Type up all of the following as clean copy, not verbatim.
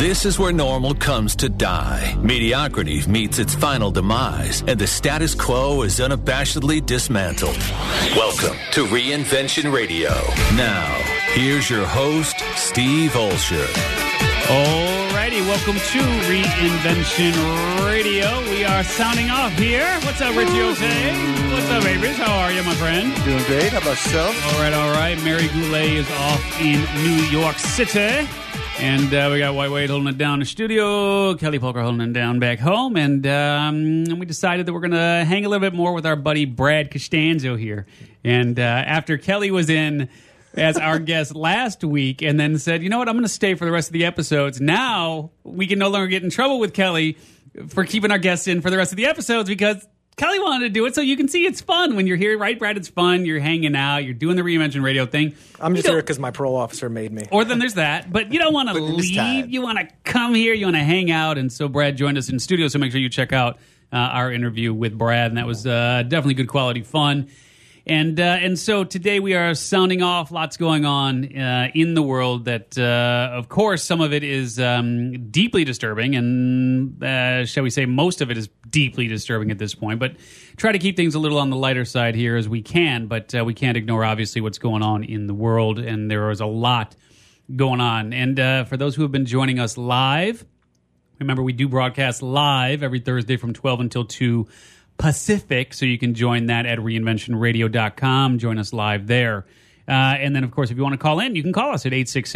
This is where normal comes to die. Mediocrity meets its final demise, and the status quo is unabashedly dismantled. Welcome to Reinvention Radio. Now, here's your host, Steve Olsher. Alrighty, welcome to Reinvention Radio. We are sounding off here. What's up, Richie O'Shea? What's up, Avis? How are you, my friend? Doing great. How about yourself? All right. Mary Goulet is off in New York City. And we got White Wade holding it down in the studio, Kelly Polker holding it down back home. And we decided that we're going to hang a little bit more with our buddy Brad Costanzo here. And after Kelly was in as our guest last week and then said, you know what, I'm going to stay for the rest of the episodes. Now we can no longer get in trouble with Kelly for keeping our guests in for the rest of the episodes because Kelly wanted to do it, so you can see it's fun when you're here, right, Brad? It's fun. You're hanging out. You're doing the Reinvention Radio thing. I'm just here because my parole officer made me. Or then there's that. But you don't want to leave. You want to come here. You want to hang out. And so Brad joined us in studio, so make sure you check out our interview with Brad. And that was definitely good quality fun. And so today we are sounding off. Lots going on in the world that, of course, some of it is deeply disturbing, and shall we say most of it is deeply disturbing at this point. But try to keep things a little on the lighter side here as we can. But we can't ignore, obviously, what's going on in the world, and there is a lot going on. And for those who have been joining us live, remember we do broadcast live every Thursday from 12 until 2 Pacific, so you can join that at reinventionradio.com. Join us live there. And then, of course, if you want to call in, you can call us at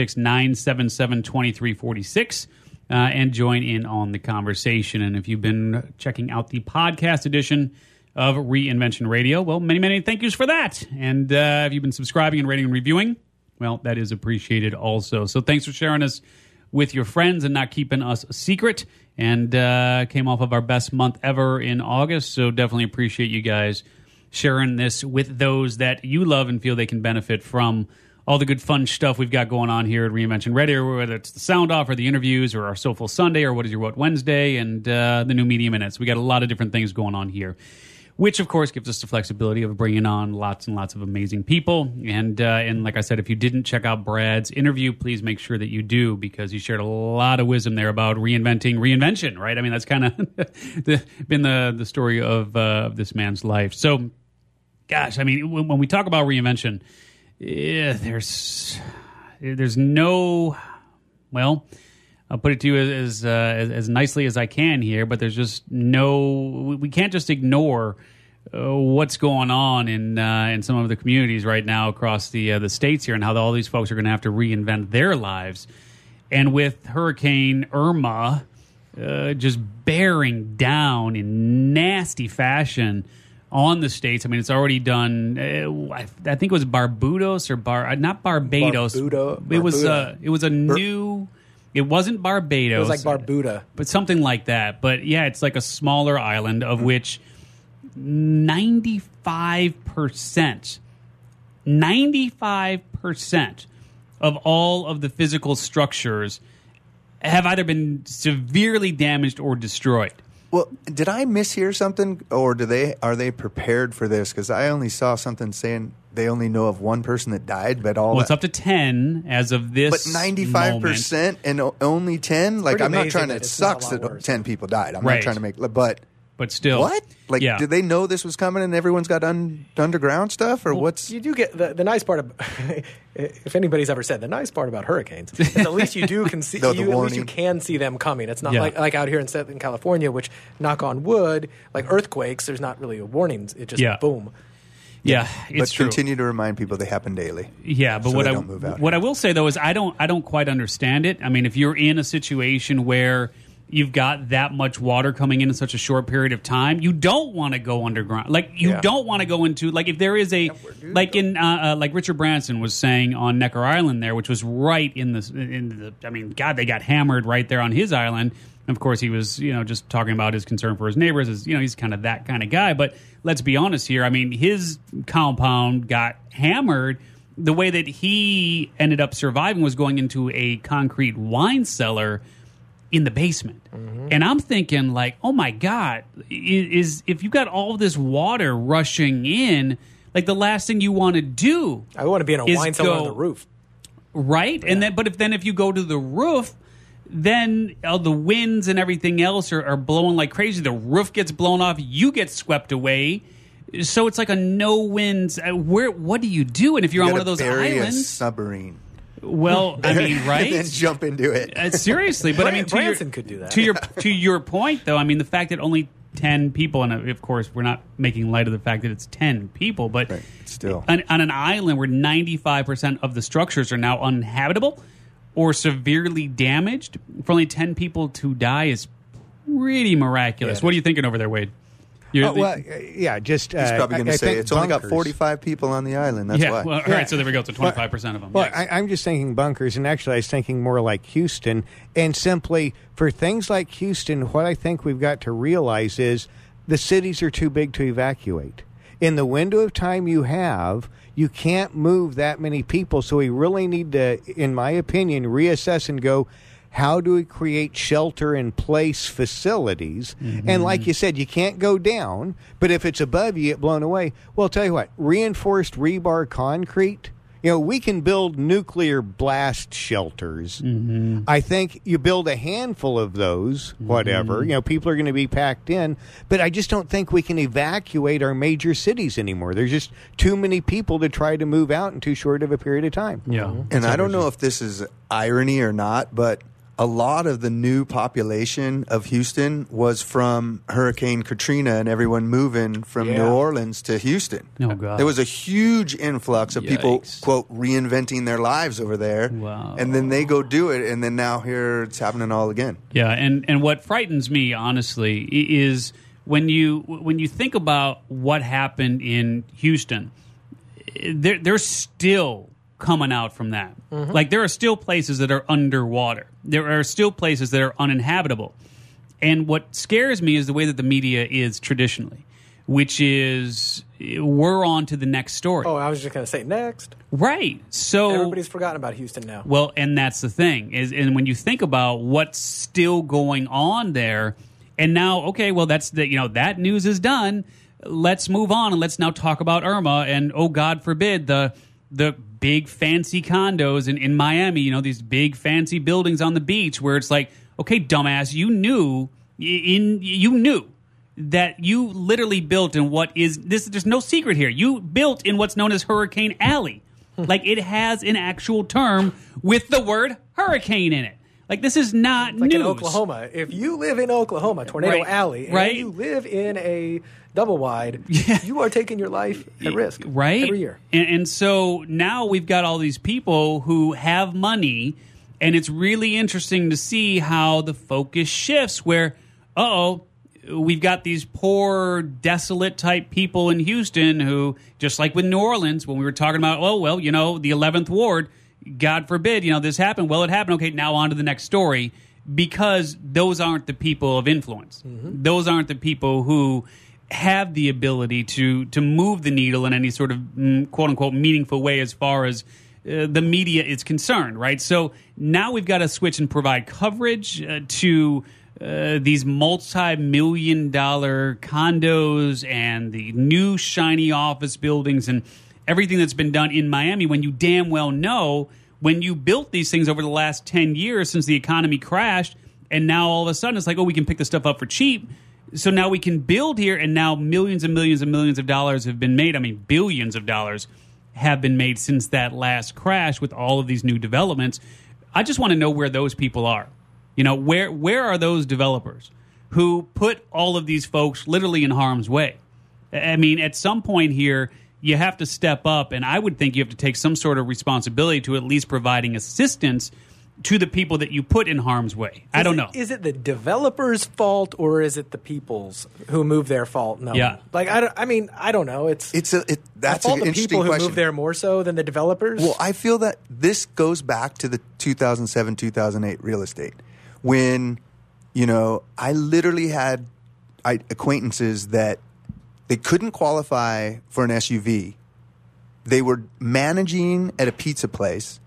866-977-2346 and join in on the conversation. And if you've been checking out the podcast edition of Reinvention Radio, well, many, many thank yous for that. And if you've been subscribing and rating and reviewing, well, that is appreciated also. So thanks for sharing us with your friends and not keeping us a secret. And came off of our best month ever in August, so definitely appreciate you guys sharing this with those that you love and feel they can benefit from all the good fun stuff we've got going on here at Reinvention Radio, whether it's the Sound Off or the interviews or our Soulful Sunday or What Is Your What Wednesday and the new Media Minutes. We got a lot of different things going on here, which, of course, gives us the flexibility of bringing on lots and lots of amazing people. And like I said, if you didn't check out Brad's interview, please make sure that you do, because he shared a lot of wisdom there about reinventing reinvention, right? I mean, that's kind of been the story of this man's life. So, gosh, I mean, when we talk about reinvention, there's no, well, I'll put it to you as nicely as I can here, but there's just no, we can't just ignore what's going on in some of the communities right now across the states here, and how all these folks are going to have to reinvent their lives. And with Hurricane Irma just bearing down in nasty fashion on the states. I mean, it's already done. I think it was Barbados or not Barbados. Barbuda. It was a new. It wasn't Barbados. It was like Barbuda. But something like that. But yeah, it's like a smaller island of which 95% of all of the physical structures have either been severely damaged or destroyed. Well, did I mishear something, or are they prepared for this? Because I only saw something saying they only know of one person that died, but it's up to 10 as of this. But 95% and only 10. Like, I'm not trying to. It sucks that 10 people died. I'm not trying to make, but still, what? Like, did they know this was coming and everyone's got underground stuff, or what's? You do get the nice part of. If anybody's ever said the nice part about hurricanes, is at least you can see. At least you can see them coming. It's not like out here in Southern California, which, knock on wood, like earthquakes. There's not really a warning. It just boom. Yeah, it's true. But continue to remind people they happen daily. Yeah, but what I will say though is I don't quite understand it. I mean, if you're in a situation where you've got that much water coming in such a short period of time, you don't want to go underground. Like, you don't want to go into, like, if there is a, like in, like Richard Branson was saying on Necker Island there, which was right in the, I mean, God, they got hammered right there on his island. And of course, he was, just talking about his concern for his neighbors. He's kind of that kind of guy. But let's be honest here. I mean, his compound got hammered. The way that he ended up surviving was going into a concrete wine cellar in the basement. Mm-hmm. And I'm thinking, like, oh my God, is if you got all this water rushing in, like, the last thing you want to do, I want to be in a wine cellar on the roof. Right? Yeah. And then, but if you go to the roof, then the winds and everything else are blowing like crazy. The roof gets blown off. You get swept away. So it's like a no winds. What do you do? And if you're on one of those islands, a submarine. Well, I mean, right? And then jump into it. Seriously, but I mean, Branson could do that. To your point, though, I mean, the fact that only 10 people, and of course, we're not making light of the fact that it's 10 people, but still on an island where 95% of the structures are now uninhabitable or severely damaged, for only 10 people to die is pretty miraculous. What are you thinking over there, Wade? He's probably going to say it's only got 45 people on the island. That's why. Well, all right, so there we go. So 25% of them. Well, yes. I'm just thinking bunkers, and actually I was thinking more like Houston. And simply, for things like Houston, what I think we've got to realize is the cities are too big to evacuate. In the window of time you have, you can't move that many people. So we really need to, in my opinion, reassess and go, how do we create shelter-in-place facilities? Mm-hmm. And like you said, you can't go down, but if it's above, you get blown away. Well, I'll tell you what, reinforced rebar concrete, we can build nuclear blast shelters. Mm-hmm. I think you build a handful of those, whatever, people are going to be packed in, but I just don't think we can evacuate our major cities anymore. There's just too many people to try to move out in too short of a period of time. Yeah. And I don't know if this is irony or not, but a lot of the new population of Houston was from Hurricane Katrina and everyone moving from New Orleans to Houston. Oh, God. There was a huge influx of people, quote, reinventing their lives over there. Wow. And then they go do it, and then now here it's happening all again. Yeah, and what frightens me, honestly, is when you think about what happened in Houston, they're still coming out from that. Mm-hmm. Like, there are still places that are underwater. There are still places that are uninhabitable. And what scares me is the way that the media is traditionally, which is we're on to the next story. Oh, I was just going to say next. Right. So everybody's forgotten about Houston now. Well, and that's the thing. And when you think about what's still going on there, and now, okay, well, that's that news is done. Let's move on and let's now talk about Irma and, oh, God forbid, the big fancy condos in Miami, these big fancy buildings on the beach where it's like, okay, dumbass, you knew that you literally built in what is this. There's no secret here. You built in what's known as Hurricane Alley. Like, it has an actual term with the word hurricane in it. Like, this is not news. Like in Oklahoma. If you live in Oklahoma, Tornado Alley, and you live in a double wide, you are taking your life at risk every year. And so now we've got all these people who have money, and it's really interesting to see how the focus shifts where, we've got these poor, desolate type people in Houston who, just like with New Orleans, when we were talking about, the 11th Ward, God forbid, this happened. Well, it happened. Okay, now on to the next story, because those aren't the people of influence. Mm-hmm. Those aren't the people who have the ability to move the needle in any sort of quote-unquote meaningful way as far as the media is concerned, right? So now we've got to switch and provide coverage to these multi-million-dollar condos and the new shiny office buildings and everything that's been done in Miami, when you damn well know when you built these things over the last 10 years since the economy crashed, and now all of a sudden it's like, we can pick this stuff up for cheap. So now we can build here, and now millions and millions and millions of dollars have been made. I mean, billions of dollars have been made since that last crash with all of these new developments. I just want to know where those people are. Where are those developers who put all of these folks literally in harm's way? I mean, at some point here, you have to step up, and I would think you have to take some sort of responsibility to at least providing assistance to the people that you put in harm's way. I don't know. Is it the developer's fault, or is it the people's who move their fault? No. Yeah. Like, I don't know. That's the fault an of people who move there more so than the developers. Well, I feel that this goes back to the 2007-2008 real estate, when I literally had acquaintances that they couldn't qualify for an SUV. They were managing at a pizza place.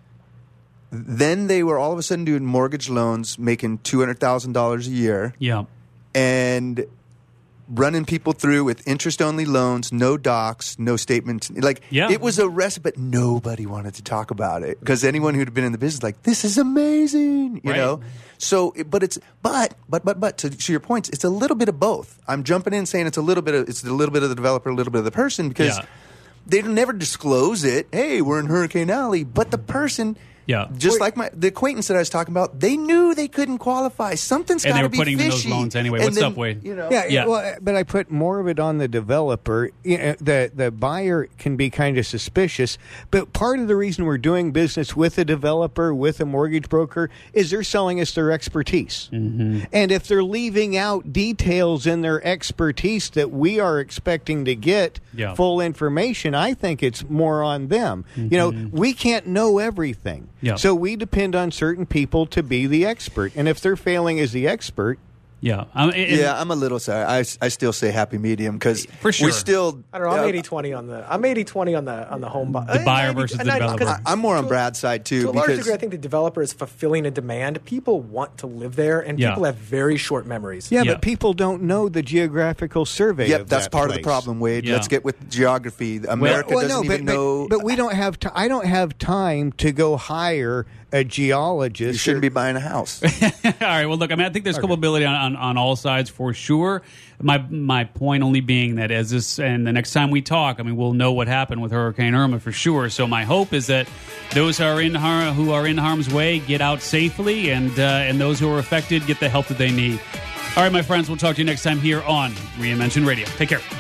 Then they were all of a sudden doing mortgage loans, making $200,000 a year. Yeah. And running people through with interest-only loans, no docs, no statements. It was a recipe, but nobody wanted to talk about it because anyone who'd been in the business this is amazing, you know? So, but to your points, it's a little bit of both. I'm jumping in saying it's a little bit of the developer, a little bit of the person because they never disclose it. Hey, we're in Hurricane Alley, but the person. Yeah, just like the acquaintance that I was talking about, they knew they couldn't qualify. Something's got to be fishy. And they were putting in those loans anyway. What's up, Wade? Well, but I put more of it on the developer. The buyer can be kind of suspicious, but part of the reason we're doing business with a developer, with a mortgage broker, is they're selling us their expertise. Mm-hmm. And if they're leaving out details in their expertise that we are expecting to get full information, I think it's more on them. Mm-hmm. We can't know everything. Yep. So we depend on certain people to be the expert. And if they're failing as the expert... I'm a little sorry. I still say happy medium because for sure. We still. I don't know. I'm 80-20 on the. I'm 80-20 on the home buyer. The buyer versus the developer. I'm more on Brad's side too. To a large degree, I think the developer is fulfilling a demand. People want to live there, and people have very short memories. Yeah, but people don't know the geographical survey. Yep, that's part of the problem, Wade. Yeah. Let's get with geography. America doesn't even know. But we don't have. I don't have time to go hire a geologist. You shouldn't be buying a house. All right. Well, look. I think there's culpability on all sides for sure. My point only being that as this and the next time we talk, we'll know what happened with Hurricane Irma for sure. So my hope is that those who are in harm's way get out safely, and those who are affected get the help that they need. All right, my friends. We'll talk to you next time here on Reinvention Radio. Take care.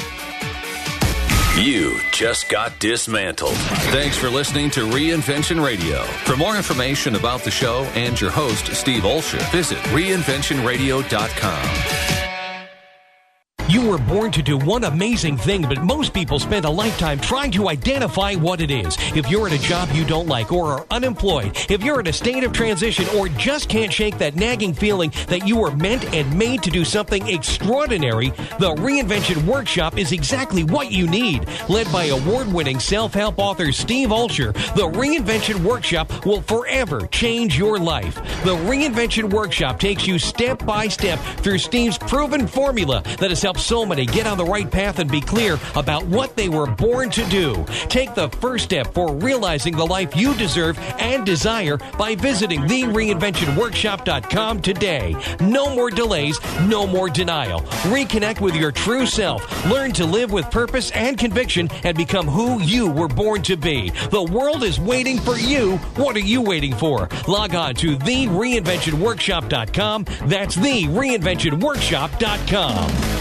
You just got dismantled. Thanks for listening to Reinvention Radio. For more information about the show and your host, Steve Olsher, visit reinventionradio.com. You were born to do one amazing thing, but most people spend a lifetime trying to identify what it is. If you're at a job you don't like or are unemployed, if you're in a state of transition or just can't shake that nagging feeling that you were meant and made to do something extraordinary, the Reinvention Workshop is exactly what you need. Led by award-winning self-help author Steve Olsher, the Reinvention Workshop will forever change your life. The Reinvention Workshop takes you step by step through Steve's proven formula that has helped so many get on the right path and be clear about what they were born to do. Take the first step for realizing the life you deserve and desire by visiting thereinventionworkshop.com today. No more delays, no more denial. Reconnect with your true self. Learn to live with purpose and conviction and become who you were born to be. The world is waiting for you. What are you waiting for? Log on to thereinventionworkshop.com. That's thereinventionworkshop.com.